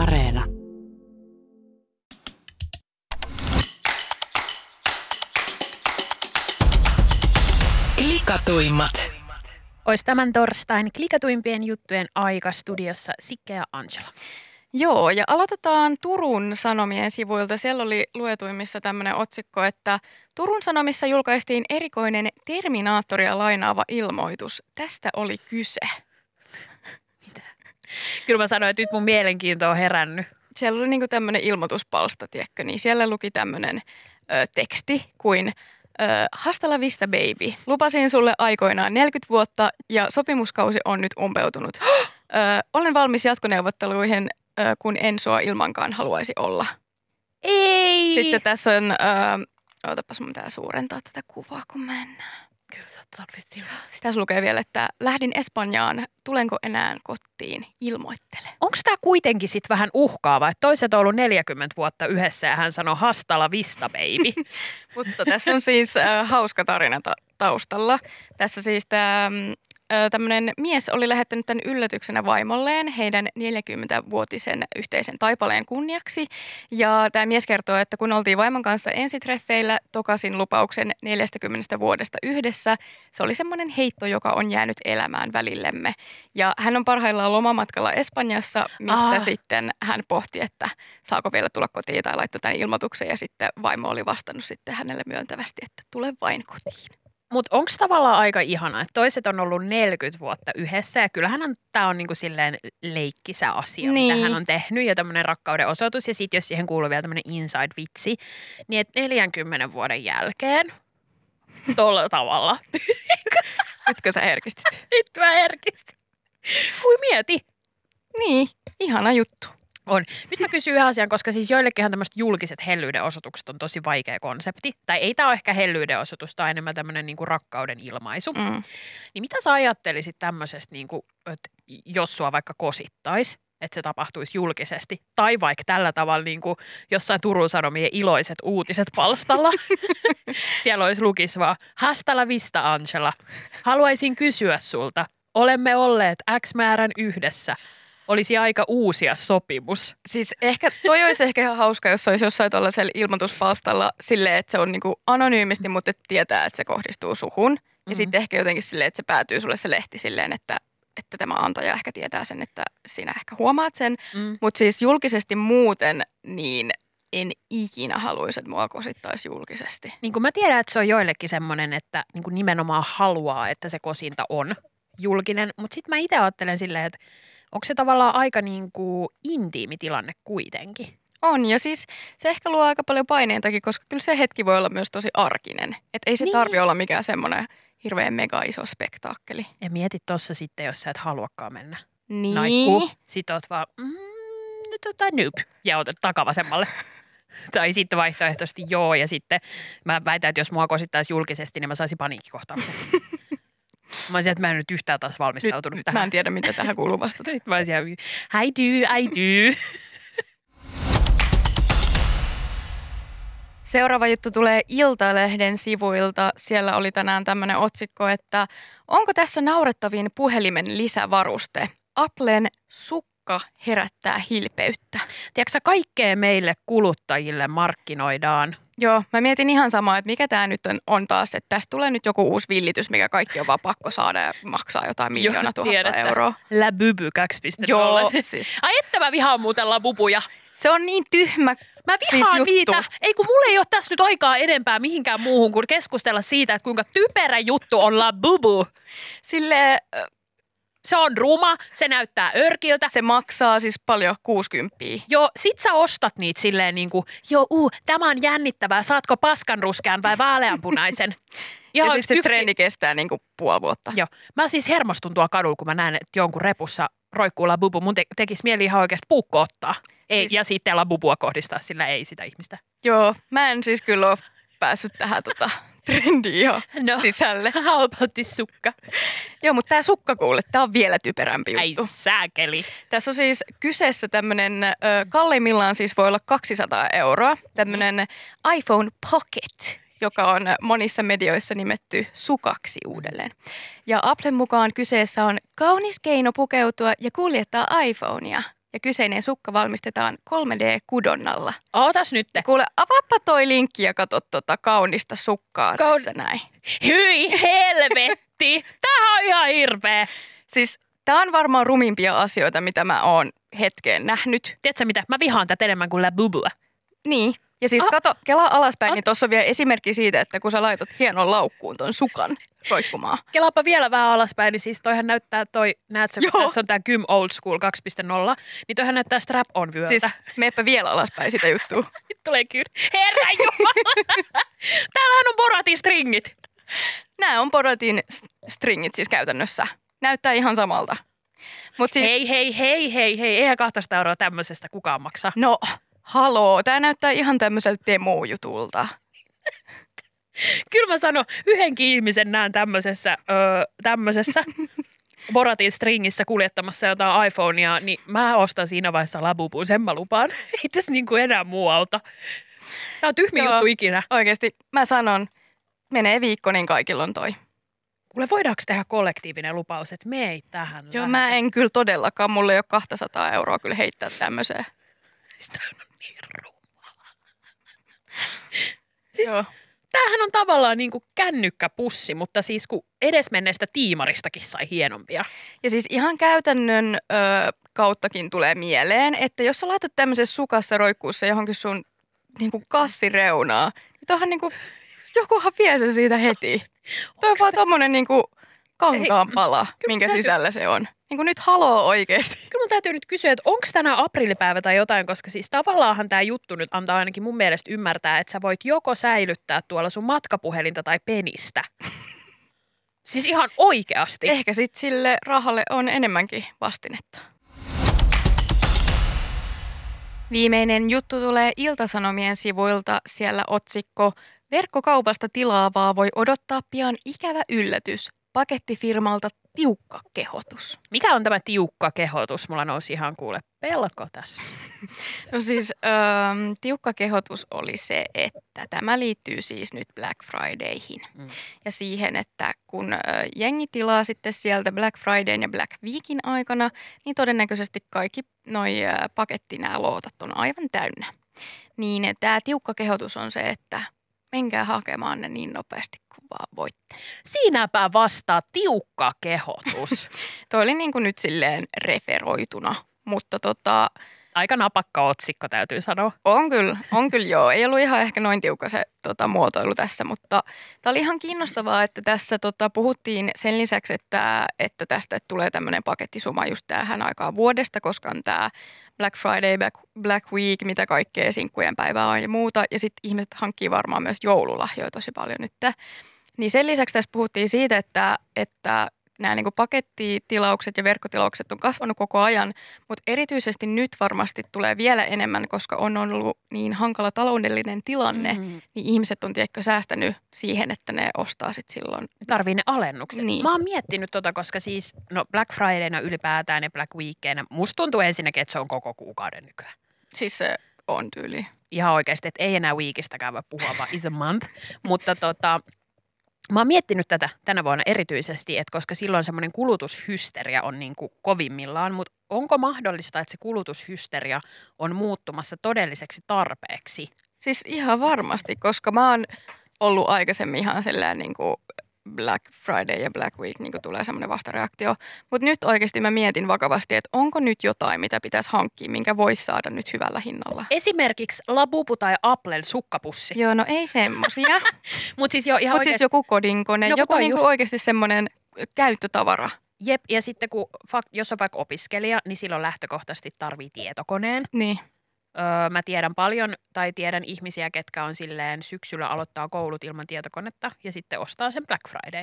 Areena. Klikatuimmat. Ois tämän torstain klikatuimpien juttujen aika studiossa Sikke ja Angela. Joo, ja aloitetaan Turun Sanomien sivuilta. Siellä oli luetuimmissa tämmöinen otsikko, että Turun Sanomissa julkaistiin erikoinen Terminaattoria lainaava ilmoitus. Tästä oli kyse. Mitä? Kyllä mä sanoin, että nyt mun mielenkiinto on herännyt. Siellä oli niinku tämmöinen ilmoituspalsta, tiedätkö, niin siellä luki tämmöinen teksti kuin Hasta la vista baby. Lupasin sulle aikoinaan 40 vuotta ja sopimuskausi on nyt umpeutunut. Olen valmis jatkoneuvotteluihin, kun en sua ilmankaan haluaisi olla. Ei! Sitten tässä on, ootapas mun pitää suurentaa tätä kuvaa, kun mennään. Kyllä tarvittiin. Tässä lukee vielä, että lähdin Espanjaan, tulenko enää kotiin, ilmoittele. Onko tämä kuitenkin sitten vähän uhkaava, että toiset on ollut 40 vuotta yhdessä ja hän sanoo hasta la vista baby? Mutta tässä on siis hauska tarina taustalla. Tässä siis tämmöinen mies oli lähettänyt tämän yllätyksenä vaimolleen heidän 40-vuotisen yhteisen taipaleen kunniaksi. Ja tämä mies kertoo, että kun oltiin vaimon kanssa ensitreffeillä, tokasin lupauksen 40 vuodesta yhdessä. Se oli semmoinen heitto, joka on jäänyt elämään välillemme. Ja hän on parhaillaan lomamatkalla Espanjassa, mistä sitten hän pohti, että saako vielä tulla kotiin tai laittoi tämän ilmoituksen. Ja sitten vaimo oli vastannut sitten hänelle myöntävästi, että tule vain kotiin. Mutta onko tavallaan aika ihana, että toiset on ollut 40 vuotta yhdessä ja kyllähän tämä on niinku silleen leikkisä asia, niin. mitä hän on tehnyt ja tämmöinen rakkauden osoitus. Ja sitten jos siihen kuuluu vielä tämmöinen inside-vitsi, niin että 40 vuoden jälkeen tolla tavalla. Nytkö sä herkistit? Nyt mä herkistin. Kui mieti. Niin, ihana juttu. On. Nyt mä kysyn yhden asian, koska siis joillekinhan tämmöiset julkiset hellyydenosoitukset on tosi vaikea konsepti. Tai ei tämä ole ehkä hellyydenosoitus, tämä on enemmän tämmöinen niinku rakkauden ilmaisu. Niin mitä sä ajattelisit tämmöisestä, niinku, että jos sua vaikka kosittaisi, että se tapahtuisi julkisesti? Tai vaikka tällä tavalla niinku jossain Turun Sanomien iloiset uutiset palstalla. Siellä olisi lukisi vaan, hasta la vista Angela. Haluaisin kysyä sulta, olemme olleet X määrän yhdessä. Olisi aika uusia sopimus. Siis toi olisi ehkä ihan hauska, jos olisi jossain tuollaisella ilmoituspalstalla silleen, että se on niinku anonyymisti, mutta et tietää, että se kohdistuu suhun. Ja sitten ehkä jotenkin silleen, että se päätyy sulle se lehti silleen, että tämä antaja ehkä tietää sen, että sinä ehkä huomaat sen. Mutta siis julkisesti muuten, niin en ikinä haluaisi, että mua kosittaisi julkisesti. Niin kuin mä tiedän, että se on joillekin semmoinen, että niin kuin nimenomaan haluaa, että se kosinta on julkinen. Mutta sitten mä itse ajattelen silleen, että onko se tavallaan aika niin kuin intiimi tilanne kuitenkin? On, ja siis se ehkä luo aika paljon paineitakin, koska kyllä se hetki voi olla myös tosi arkinen. Että ei se tarvitse olla mikään semmoinen hirveän mega iso spektaakkeli. Ja mietit tossa sitten, jos sä et haluakaan mennä. Niin. Naikku. Sitten oot vaan, nope, ja otat takavasemmalle. Tai sitten vaihtoehtoisesti joo, ja sitten mä väitän, että jos mua kosittaisi julkisesti, niin mä saisin paniikkikohtauksen. Mä olisin, että mä en nyt yhtään taas valmistautunut nyt tähän. Mä en tiedä, mitä tähän kuuluu vastata. Nyt mä olisin, I do. Seuraava juttu tulee Iltalehden sivuilta. Siellä oli tänään tämmöinen otsikko, että onko tässä naurettavin puhelimen lisävaruste? Applen sukka herättää hilpeyttä. Tiedätkö sä, kaikkea meille kuluttajille markkinoidaan? Joo, mä mietin ihan samaa, että mikä tämä nyt on taas, että tästä tulee nyt joku uusi villitys, mikä kaikki on vaan pakko saada ja maksaa jotain 1 000 000 euroa. Labubu 2.0. Joo, siis. Ai että mä vihaan muuten labubuja. Se on niin tyhmä. Mä vihaan siis niitä. Ei kun mulla ei ole tässä nyt aikaa enempää mihinkään muuhun kuin keskustella siitä, että kuinka typerä juttu on labubu. Silleen se on ruma, se näyttää örkiltä. Se maksaa siis paljon 60. Joo, sit sä ostat niitä silleen niinku, tämä on jännittävää, saatko paskanruskean vai vaaleanpunaisen? Ja siis se trendi kestää niinku puoli vuotta. Joo, mä siis hermostun tuolla kadulla, kun mä näen, että jonkun repussa roikkuu labubu. Mun tekisi mieli ihan oikeasti puukko ottaa. Ei, siis ja sitten labubua kohdistaa, sillä ei sitä ihmistä. Joo, mä en siis kyllä ole päässyt tähän trendiin jo sisälle. How about this sukka? Joo, mutta tämä sukka kuule, tämä on vielä typerämpi juttu. Ai sääkeli. Tässä on siis kyseessä tämmöinen, kalleimmillaan siis voi olla 200 euroa, tämmöinen iPhone Pocket, joka on monissa medioissa nimetty sukaksi uudelleen. Ja Applen mukaan kyseessä on kaunis keino pukeutua ja kuljettaa iPhonea. ja kyseinen sukka valmistetaan 3D-kudonnalla. Ootas nyt. Ja kuule, avaappa toi linkki ja katso kaunista sukkaa tässä näin. Hyi helvetti! Tää on ihan hirveä. Siis tää on varmaan rumimpia asioita, mitä mä oon hetkeen nähnyt. Tiedätkö mitä? Mä vihaan tätä enemmän kuin Labubua. Niin. Ja siis kato, kelaa alaspäin, niin tuossa on vielä esimerkki siitä, että kun sä laitat hienon laukkuun ton sukan roikkumaan. Kelaapa vielä vähän alaspäin, niin siis toihan näyttää näetkö, kun tässä on tää Gym Old School 2.0, niin toihan näyttää strap-on vyöltä. Siis meepä vielä alaspäin sitä juttua. Nyt tulee kyllä. Herra Jumala! Täällähän on Boratin stringit. Nämä on Boratin stringit siis käytännössä. Näyttää ihan samalta. Mut siis, hei. Eihän 200 € tämmöisestä kukaan maksaa. No, haloo. Tää näyttää ihan tämmöiseltä demo-jutulta. Kyllä mä sanon, yhdenkin ihmisen näen tämmöisessä Boratin stringissä kuljettamassa jotain iPhonea, niin mä ostan siinä vaiheessa Labubun, sen mä lupaan. Ei tässä niin kuin enää muu auta. Tää on tyhmi juttu ikinä. Oikeesti, mä sanon, menee viikko, niin kaikilla on toi. Kuule, voidaanko tehdä kollektiivinen lupaus, että me ei tähän Joo, mä en kyllä todellakaan. Mulla ei ole 200 € kyllä heittää tämmöiseen. Sitä on niin rumala. Siis, joo. Tämähän on tavallaan niin kuin kännykkäpussi, mutta siis kun edesmenneestä tiimaristakin sai hienompia. Ja siis ihan käytännön kauttakin tulee mieleen, että jos sä laitat tämmöisessä sukassa roikkuussa johonkin sun niin kuin kassireunaa, niin toihan niin kuin, jokuhan vie sen siitä heti. Toi on vaan tommonen niin kuin kankaanpala, minkä sisällä se on. Niin kuin nyt haloo oikeesti. Kyllä mun täytyy nyt kysyä, että onko tänään aprillipäivä tai jotain, koska siis tavallaanhan tämä juttu nyt antaa ainakin mun mielestä ymmärtää, että sä voit joko säilyttää tuolla sun matkapuhelinta tai penistä. Siis ihan oikeasti. Ehkä sit sille rahalle on enemmänkin vastinetta. Viimeinen juttu tulee Ilta-Sanomien sivuilta. Siellä otsikko: verkkokaupasta tilaavaa voi odottaa pian ikävä yllätys. Pakettifirmalta tiukka kehotus. Mikä on tämä tiukka kehotus? Mulla nousi ihan kuule pelko tässä. No siis tiukka kehotus oli se, että tämä liittyy siis nyt Black Fridayhin. Ja siihen, että kun jengi tilaa sitten sieltä Black Fridayn ja Black Weekin aikana, niin todennäköisesti kaikki noi nämä lootat on aivan täynnä. Niin tämä tiukka kehotus on se, että menkää hakemaan ne niin nopeasti kuin vaan voitte. Siinäpä vastaa tiukka kehotus. Toi oli niin kuin nyt silleen referoituna, mutta aika napakka otsikko täytyy sanoa. On kyllä joo. Ei ollut ihan ehkä noin tiukka se muotoilu tässä, mutta tämä oli ihan kiinnostavaa, että tässä puhuttiin sen lisäksi, että tästä tulee tämmöinen pakettisuma just tähän aikaan vuodesta, koska on tämä Black Friday, Black Week, mitä kaikkea sinkkujen päivää on ja muuta. Ja sitten ihmiset hankkii varmaan myös joululahjoja tosi paljon nyt. Niin sen lisäksi tässä puhuttiin siitä, että nämä niin kuin pakettitilaukset ja verkkotilaukset on kasvanut koko ajan, mutta erityisesti nyt varmasti tulee vielä enemmän, koska on ollut niin hankala taloudellinen tilanne, niin ihmiset on tiedätkö säästänyt siihen, että ne ostaa sitten silloin. Tarvii ne alennukset. Niin. Mä oon miettinyt koska siis Black Fridayna ylipäätään ja Black Weekeinä, musta tuntuu ensinnäkin, että se on koko kuukauden nykyään. Siis se on tyyli. Ihan oikeasti, että ei enää weekistäkään voi puhua, vaan is a month, mutta mä oon miettinyt tätä tänä vuonna erityisesti, että koska silloin semmoinen kulutushysteria on niin kuin kovimmillaan, mutta onko mahdollista, että se kulutushysteria on muuttumassa todelliseksi tarpeeksi? Siis ihan varmasti, koska mä oon ollut aikaisemmin ihan sellainen niin kuin Black Friday ja Black Week niin kuin tulee semmoinen vastareaktio. Mutta nyt oikeasti mä mietin vakavasti, että onko nyt jotain, mitä pitäisi hankkia, minkä voisi saada nyt hyvällä hinnalla. Esimerkiksi Labubu tai Applen sukkapussi. Joo, no ei semmosia. Mutta siis, siis joku kodinkone, joku niinku oikeasti semmoinen käyttötavara. Jep, ja sitten jos on vaikka opiskelija, niin silloin lähtökohtaisesti tarvii tietokoneen. Niin. Mä tiedän ihmisiä, ketkä on silleen syksyllä aloittaa koulut ilman tietokonetta ja sitten ostaa sen Black Fridayn.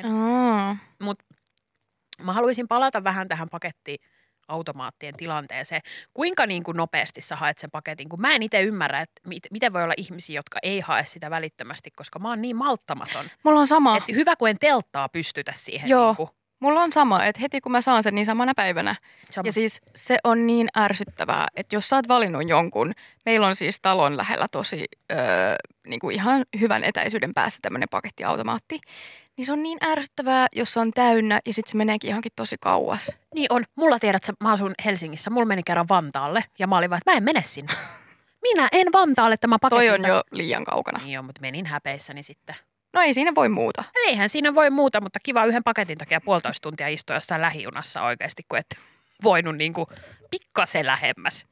Mutta mä haluaisin palata vähän tähän pakettiautomaattien tilanteeseen. Kuinka niin kuin nopeasti sä haet sen paketin? Kun mä en itse ymmärrä, että miten voi olla ihmisiä, jotka ei hae sitä välittömästi, koska mä oon niin malttamaton. Mulla on sama. Että hyvä, kun en telttaa pystytä siihen. Joo. Niin kuin. Mulla on sama, että heti kun mä saan sen, niin samana päivänä. Ja siis se on niin ärsyttävää, että jos sä oot valinnut jonkun, meillä on siis talon lähellä tosi niin kuin ihan hyvän etäisyyden päässä tämmöinen pakettiautomaatti, niin se on niin ärsyttävää, jos se on täynnä ja sitten se meneekin johonkin tosi kauas. Niin on. Mulla tiedät, mä asun Helsingissä. Mulla meni kerran Vantaalle ja mä olin vaan, että mä en mene sinne. Minä en Vantaalle tämä paketti. Toi on jo liian kaukana. Niin on, mutta menin häpeissäni sitten. No ei siinä voi muuta. Eihän siinä voi muuta, mutta kiva yhden paketin takia 1,5 tuntia istua jossain lähijunassa oikeasti, kun et voinut niinku pikkasen lähemmäs.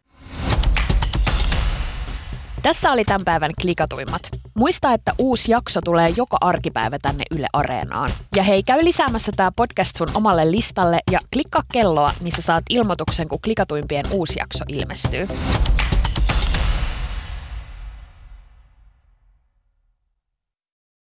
Tässä oli tämän päivän klikatuimmat. Muista, että uusi jakso tulee joka arkipäivä tänne Yle Areenaan. Ja hei, käy lisäämässä tää podcast sun omalle listalle ja klikkaa kelloa, niin sä saat ilmoituksen, kun klikatuimpien uusi jakso ilmestyy.